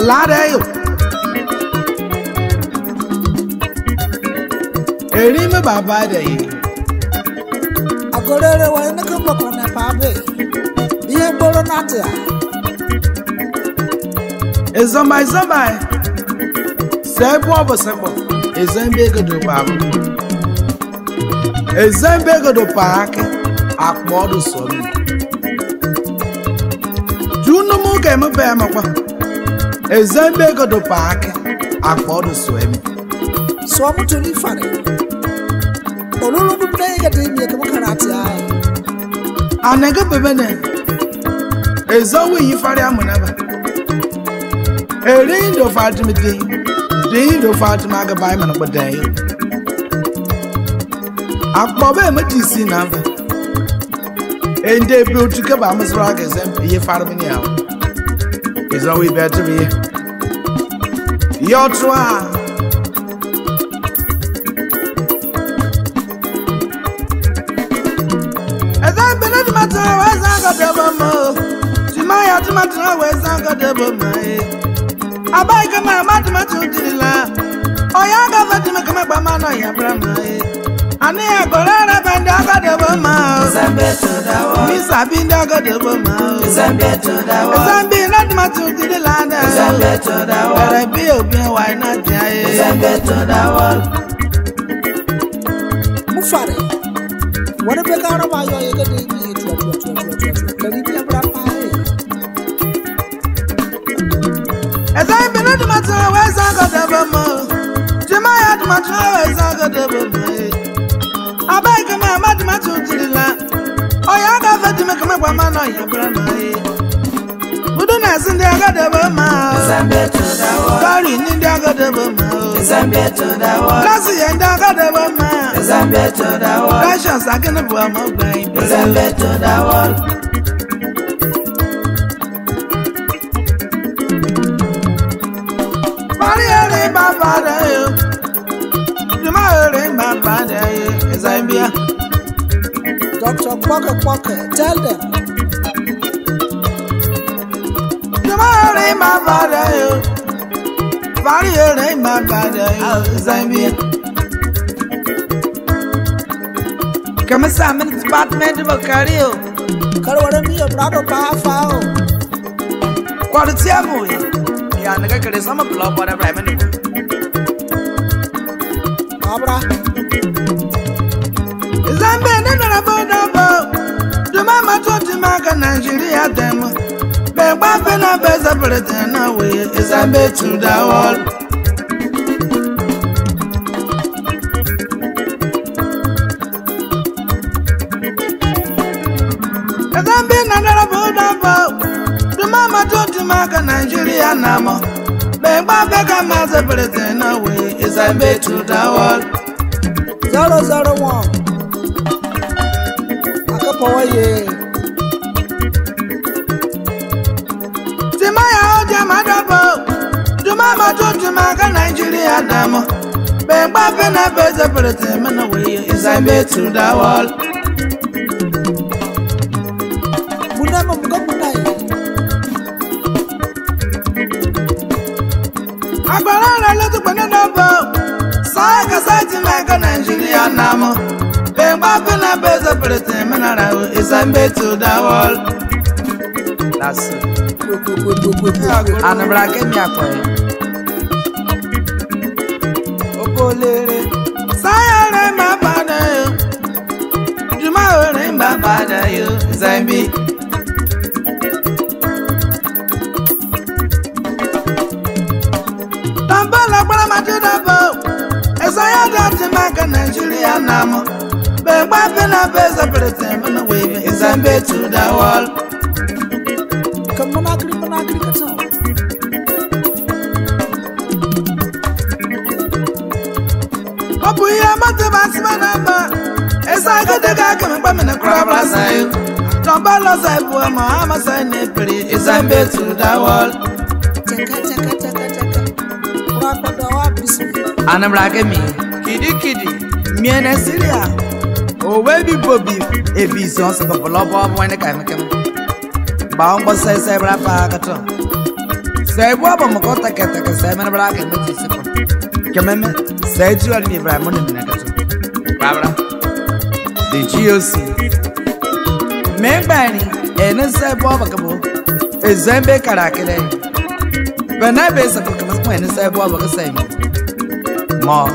Aladeyo. Erime baba dey. Agorere wa ne ko ko na pa be. Ihe gboro na tia. Ezomai zomai. Sebo obosebo. Ezembe godo baba. Ezembe godo paake. Akmodu somi. Juno mu ke me be makwa. Ezembe godo paake. Akmodu somi. So mu to ni fare. Olulu bu dey ga dey mi ke mo karate ai. Anega bebene. Ezowi yi fare amunaba. Erindo Fatima day. Dindo Fatima ga bai man bodai. Akbobe matisi namba. Ende beauty ka ba masra ga zam yi fare mini aw. Ezowi better be. Your twa. Timaya tomato was a good double my. I buy my mathematical dilla. Oh, ya got that to make my banana, ya brama. I near Gorana and I got double mouse. I'm better than Miss Abinda got double mouse. I'm better than I'm being not much to the land. I'm better than what I be open. Why not? I'm better than one. Mufare. What a big out of my young. As I've been at the matter, where's I got ever more? Jemaya at my trail, I got ever more. I beg my mathematical to the land. Oh, I got that to make my woman or your brother. Wouldn't in the got ever miles. I'm better than one. Sorry, in the got ever miles. I'm better than one. Lassie and I got ever miles. I'm better than one. Russians, I can have one more brain. I'm better than one. Dr. Pocket, tell them. Tomorrow ain't my father. Body ain't my father. Zambia. Come on, Simon, it's Batman to Macario. Carwara me a brother powerful. What it's your movie? Yeah, I got some club, whatever I mean. Abra. Zambia, never about the mama told him I can Nigeria demo. But weapon of a separate away is a bit to the wall. Zambia, never about the mama told him I can Nigeria namo. But weapon of a separate away is a bit to the wall. 001. Akapoye. Timaya oja madabo. Dumama totumaka Nigeria damo. Bemba pena beza perete mana way is I made to the wall. Bunama mukamunai. Agbara letu banana bo. Saga sati maka Nigeria namo. Bemba pena beza perete mana is I made to the wall. That's it. Anabra kemi akwa. Okolere. Sayare mabada yo. Juma ore mabada yo. Zambi. Tambala bala majuda bo. Esaya dati maka Nigeria namo. Bemba pena beza perete mana wave. Zambi to the wall. Managri kato. Opu ya mate basmanamba. Esa gade ga kame pa mena krabra sayo. Tombalo sai bua ma ama sai ne peri. Izambe to the wall. Chaka. Ura kwa wa bisu. Anamra ke mi. Kidi. Miene siria. O webi bobi. Ebi son se ko bolobo mo ne kai me. Baong ba sai bra pa ka to Say what I'm going to get a salmon black and which is simple. Come say to you, I'm money in the Barbara. The GOC. Membani, and a say Bobacabo, a Zambe Karakade. When I base a book of when I say Bobaca same. More.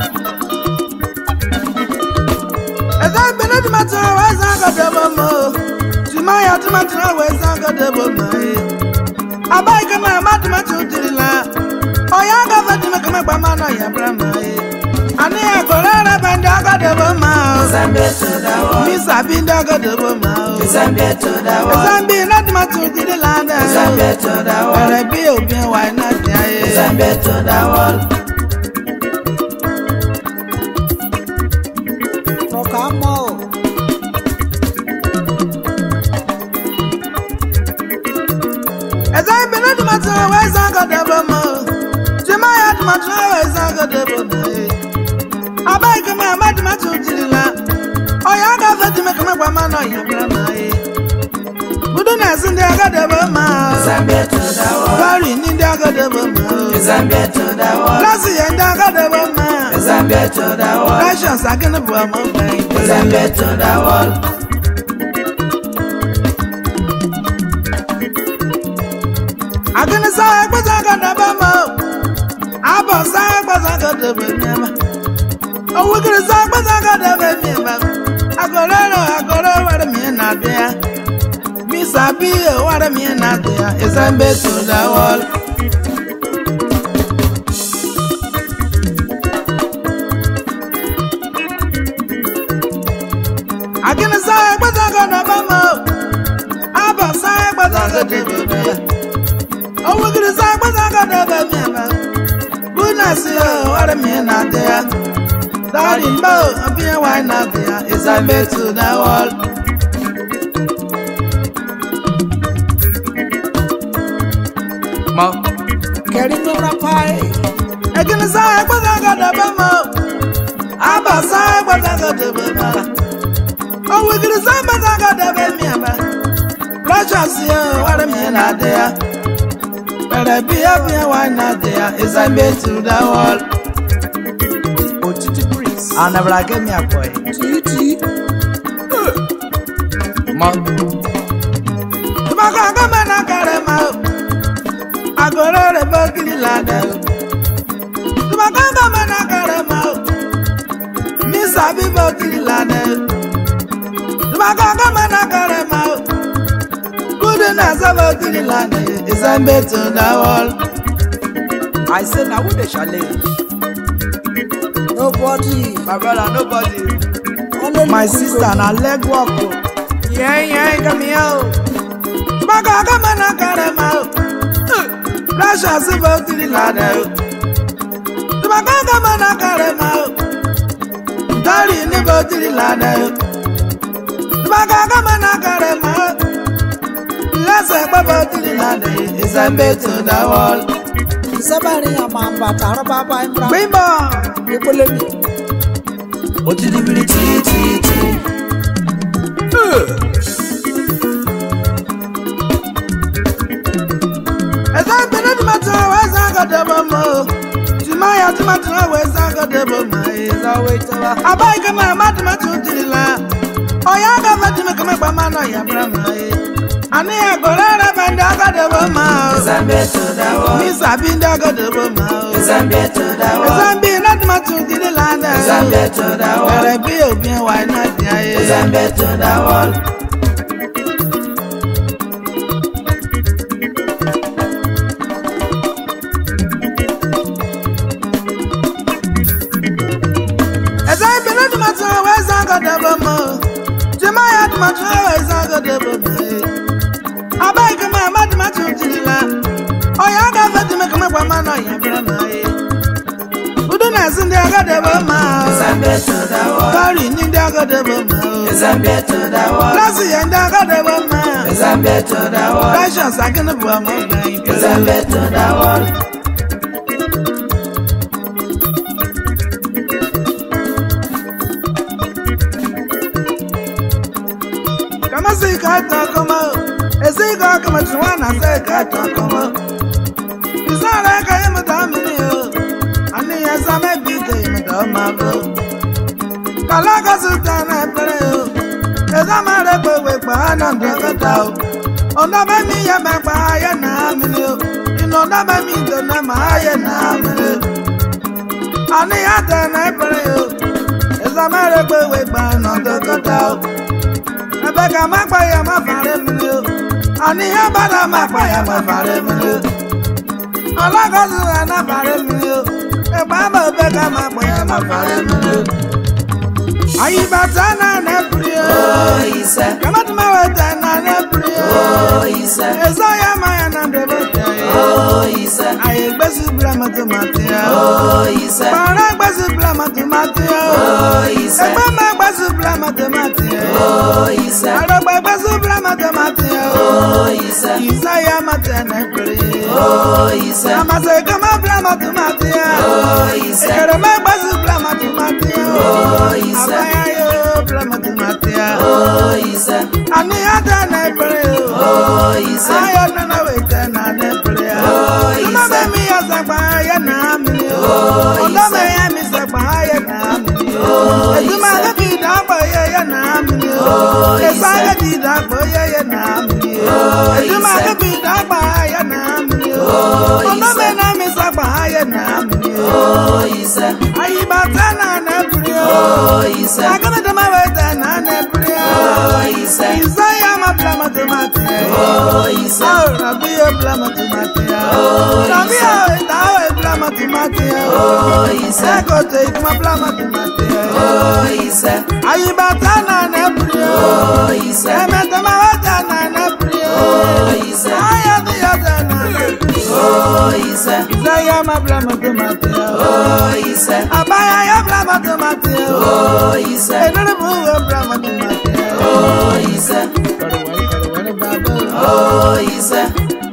As I've been at the matter, I got double more. To my automatic, I got double more. I buy my mathematical to the land. Oh, I got to make my banana, ya brahma. And I got a band, I got double mouse. I'm better than Miss Abinda got double mouse. I'm better than I'm being not much to the land. I'm better than what I be open, why not? I'm better than all. As I've been at the matter, where's I got double more? Jemai at my where's I got double more? I beg my mathematical to the land. Oh, I got to make my woman or your grandma. Wouldn't in there got double more? I'm better than all. Very in there got double more. I'm better than all. Last year, I got double more. I'm better than all. Passions are gonna blow my brain. I'm better than all. I'm gonna say I was a good abamo. I was a good abamo. Oh, we're gonna say I was a good abamo. I got over me not there. Miss Abby, what I mean not there is I'm better to the wall. I'm gonna say I was a good abamo. I was a good abamo. Oh, we're gonna say, what's I got over me? Goodness, what a man out there. Darling, bow, I'll be a wine out there. Is I bet to the wall. Mo, Carrying your pie. I can say, what's I got over Mo? I'm a sign, what's I got over Mo? Oh, we're gonna say, what's I got over me? Precious, what a man out there. But I be up here, why not there? Is I made to the wall? Oh, Titi Breeze. I never like me a boy. Titi. Mom. The Maga man, I got him out. I got all the bucket ladder. The Maga man, I got him out. Miss Abby bucket ladder. The Maga man, I got him out. Goodness about the land is a better than all. I said, I would shall live. Nobody. My brother, nobody. Only my sister, and I leg walk. Yeah, come here. Maga, come on, I got him out. Precious about the land. The Maga, come on, I got him out. Daddy, about the land. The Maga, come on, I got him out. Let's say, Baba, the land is a better than all. Somebody, a man, but Arababa and Bimba, you believe me. What did you really as I've been at the matter, where's I got the more? To my automatic, where's I got the more? Is always I buy my mathematical to the land. Oh, I got to make my banana, ya brahma. I never got a band, I got the mouse. I'm better than Miss Abinda got the mouse. I'm better than I'm being not much to the land. I'm better than what I be open, why not? I'm better than all. As I've been at the matter, where's I got the mouse? Jemai at my where's I got the mouse? I beg my mathematical to the land. Oh, I got to make my woman or your grandma. Wouldn't I send the other mouse? I'm better than what? Very in the other mouse. I'm better than what? Last year, and I got the mouse. I'm better than what? Passions are gonna blow my brain. I'm better than what? Come on, say, come out. As they go, come to one, I say, come out. Sara ka madam ni o. Ani esa me bi ke madam abo. Kala ka sultana pere o. Esa mare pe we pa na ndagata o. Ona ba mi ya me pa ya na mi o. Ino na ba mi do na ma ya na mi. Ani ata na pere o. Esa mare pe we pa na ndagata o. Ebe ka ma pa ya ma fare mi o. Ani ya ba da ma pa ya ma fare mi o. Ala ka su na fare mi o. Eba ma be ka ma pa ya ma fare mi o. Ayi batana na prio. Oh, Isa. Kama tumawetana na prio. Oh, Isa. Ezoya maya na ndebete. Oh, Isa. Ayi gbesu blama tomatia. Oh, Isa. Para gbesu blama tomatia. Oh, Isa. Egbe ma gbesu blama tomatia. Oh, Isa. Arogbe gbesu blama tomatia. Oh, Isa. Isaya matana prio. Oh, Isa. Amase kama blama tomatia. Oh, Isa. Ekere ma gbesu blama tomatia. Oh, Isa. Abayo blama tomatia. Oh, Isa. Ani ata na prio. Oh, Isa. Ayo na weta na prio. Oh, Isa. Mama mi asagba ya na mi. Oh, Ondo Isa. me ya mi sagba ya na mi. Oh, Ezuma Isa. ga bi da gbo ya na mi. Oh, Esa Isa. ga bi da gbo ya na mi. Oh, Ezuma Isa. ga bi da gbo ya na mi. Oh, Ondo Isa. me na mi sagba ya na mi. Oh, Isa. Ayi bata na prio. Oh, Isa. Agama de ma weta na prio. Oh, Isa. Isaya ma blama tomate. Oh, Isa. Oh, Rabia blama tomate. Oh, Rabia tawe blama tomate. Oh, Isa. Ego take ma blama tomate. Oh, Isa. Ayi batana na prio. Oh, Isa. Emeta ma weta na prio. Oh, Isa. Aya de yata na prio. Oh, Isa. Isaya ma blama tomate. Oh, Isa. Abaya ya blama tomate. Oh, Isa. Enere bu blama tomate. Oh, Isa. Oh, Isa.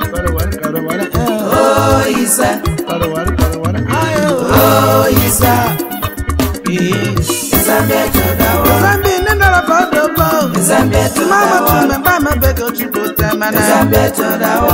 Oh, Isa. Oh, Isa. Zambeto dawa. Zambeto dawa. Zambeto dawa.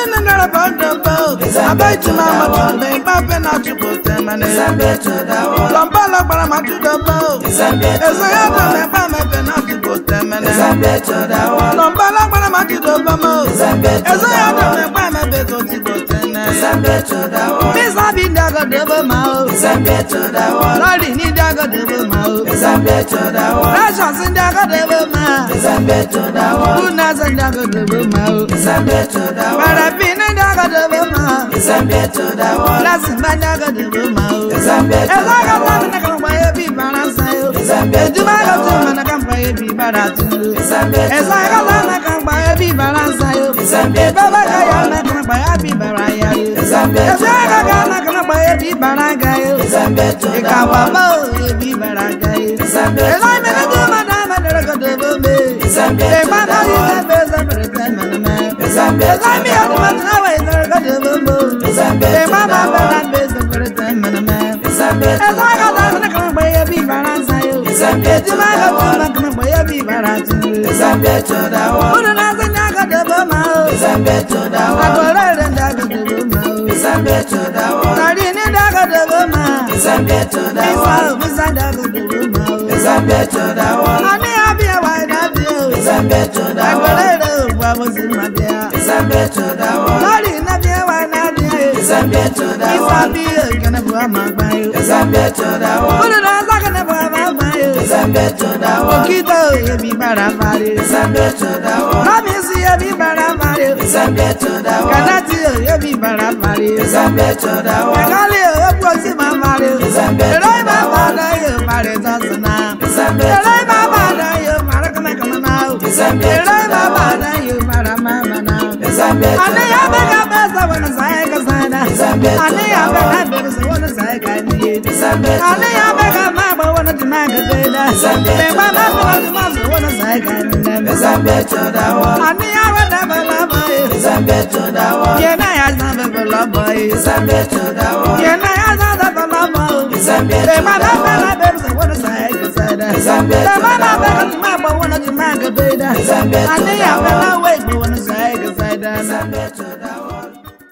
Zambeto dawa. Lombala para matudobo. Zambeto Ezoya dawa. me pa me penatu botemene. Zambeto dawa. Lombala para matudobo mo. Zambeto Ezoya dawa. me pa me bekoti botene. Zambeto dawa. Misa bi dago debo mao. Zambeto dawa. Lori ni dago debo mao. Zambeto dawa. Rasha sin dago debo mao. Zambeto dawa. Una sin dago debo mao. Zambeto dawa. Para pina dago debo mao. Zambeto dawa. Lasimba dago debo mao. Zambeto Ezaga dawa. na kamba ye bi baransa yo. Zambeto Ejuma ga dawa. tuma na kamba ye bi baratu. Zambeto Ezaga dawa. na kamba ye bi baransa yo. Zambeto Baba ga ya dawa. na kamba ye bi baraya yo. Zambeto Ezaga ga dawa. na kamba ye bi baranga yo. Zambeto Ikawa dawa. mo ye bi baranga yo. Zambeto Ezai me na dawa. tuma na ma na ko de bo me. Zambeto E ma na yi dawa. na be za mere te me na me. Zambeto Ezai me ya dawa. na wa na ko de bo mo. Zambeto E ma na be dawa. na be za mere te me na me. Zambeto Ezaga dawa. na kamba ye bi baransa yo. Zambeto Ejuma ga dawa. tuma kamba ye bi baratu. Zambeto dawa. Unu na se nyaga de bo ma o. Zambeto dawa. Agora de nyaga de bo ma o. Zambeto dawa. Tari ni daga de bo ma. Zambeto dawa. Bisa daga de bo ma o. Zambeto dawa. Ani abi wa da bi o. Zambeto dawa. Agora de wa mo si ma dia. Zambeto dawa. Tari na bi wa na bi o. Zambeto Isa dawa. bi o kana bo ma gba o. Zambeto dawa. Unu na sa kana bo ma gba o. Zambeto dawa. Okito ye bi bara mari. Zambeto dawa. Mami si ye bi bara mari. Zambeto dawa. Kanati o ye bi bara mari. Zambeto dawa. Kali o po si ma mari. Zambeto Erai ma dawa. ma da yo mari zasna. Zambeto Erai ma ma dawa. da yo mari kana kana na. Zambeto Erai ma ma dawa. da yo mari ma ma na. Zambeto Ani ya be dawa. ka be sa wana sai ka sana. Zambeto Ani ya be dawa. ka be sa wana sai ka ni. Zambeto Ani ya be ka ma ba wana ti ma ka be da. Zambeto Me ma ma dawa. ba ti ma sa wana sai ka ni. Zambeto dawa. Ani ya be da ba la ba. Zambeto dawa. Ye na ya na be ba la ba. Zambeto dawa. Ye na ya na da ba la ba. Zambeto Me ma ma dawa. ba la be sa wana sai ka sana. Zambeto Me ma ma ba dawa. ka ti ma ba wana ti ma ka be da. Zambeto Ani ya be dawa. la we ba wana sai ka sana. Zambeto dawa.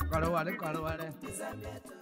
wale karo wale Zambia to